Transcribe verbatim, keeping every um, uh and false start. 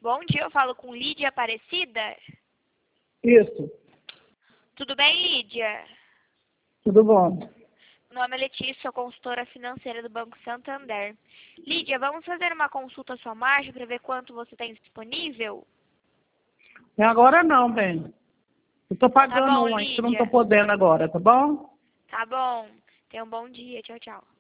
Bom dia, eu falo com Lídia Aparecida. Isso. Tudo bem, Lídia? Tudo bom. Meu nome é Letícia, sou consultora financeira do Banco Santander. Lídia, vamos fazer uma consulta à sua margem para ver quanto você tem disponível? É agora não, bem. Eu tô pagando Tá bom, um, que eu não Lídia. tô podendo agora, tá bom? Tá bom. Tenha um bom dia. Tchau, tchau.